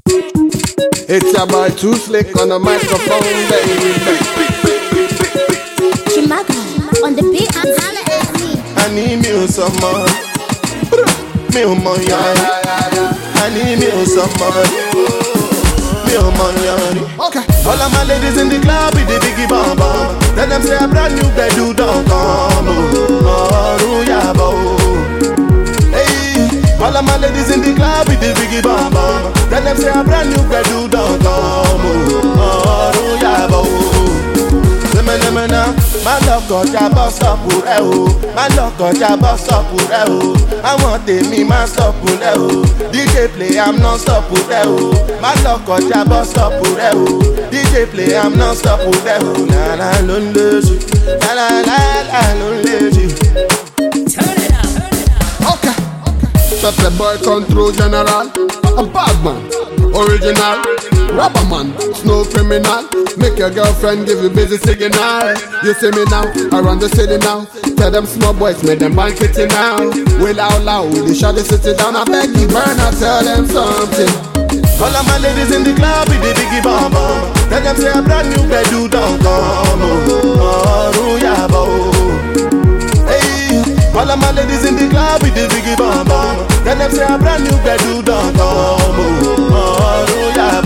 It's your boy Too Slick on the microphone, baby. Chimaga on the beat and holla at me. I need me some more. Me more I need me some more. Me more. Okay. All of my ladies in the club with the biggie bomb bomb. Tell them say a brand new bed do don't come. Oh, yeah, all of my ladies in the club with the biggie bomb bomb. Tell them say a brand new bed do don't come. Oh, yeah, my love got ya bust up with my love got ya bust up with I want me man stop with DJ play I'm non stop with my love got ya bust up with DJ play I'm non stop with la la lazy la la la lazy. Turn it up. Okay. Pepe boy control general, a bad man, original, rapper man, snow criminal. Make your girlfriend give you busy signal. You see me now, around the city now. Tell them small boys, make them banquet now. Will out loud, they shut the city down. I beg you, burn, I tell them something. All of my ladies in the club with the biggie bomb bomb. Tell them say a brand new bed do don't come. Oh, yeah, hey. All of my ladies in the club with the biggie bomb bomb. Tell them say a brand new bed do don't come. Oh, yeah,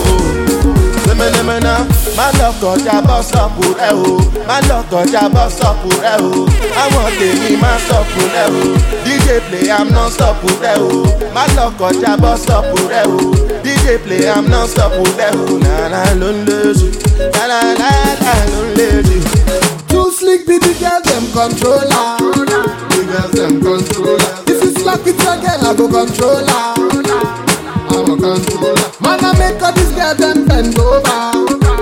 my love got ya bust up with my love got ya bust up with I want me man stop with DJ play I'm non stop with my love got ya bust up with DJ play I'm non stop with la la lazy la la la lazy. Too Slick be the girl them controller. The girls them controller. If you slack with your girl I go controller. I'm a controller. Man I make all these girls them bend over.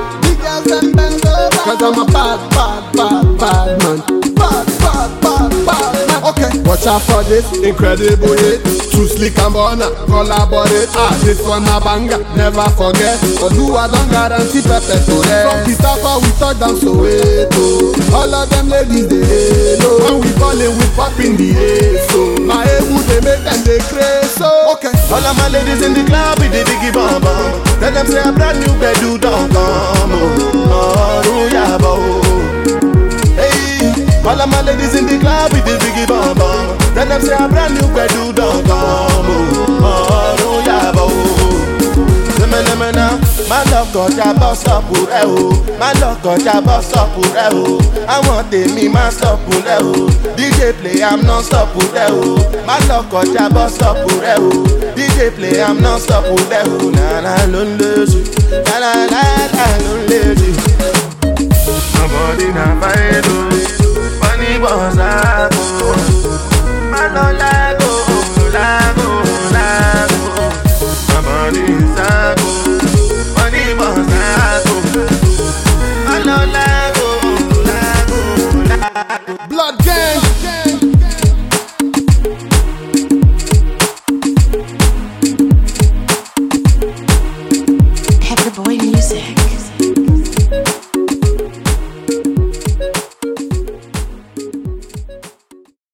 Cause I'm a bad man. Bad man. Okay, watch out for this incredible hit. Too Slick and Burna collaborate. This one a banger, never forget. But who I don't guarantee Pepe to rest. From the top we talk down Soweto. All of them ladies they halo. When we ballin' we pop in the air. So my able they make them they crazy. So okay, all of my ladies in the club with the biggie bomb bomb. Tell them say a brand new bed do don't come. Oh, yeah, hey. All of my ladies in the club with the biggie bomb bomb. Tell them say a brand new bed do don't come. Oh, yeah, my love got ya bust up with my love got ya bust up with I want me man stop with DJ play I'm non stop with my love got ya bust up with DJ play I'm non stop with la la lazy la la la lazy. My body na fire, funny boss.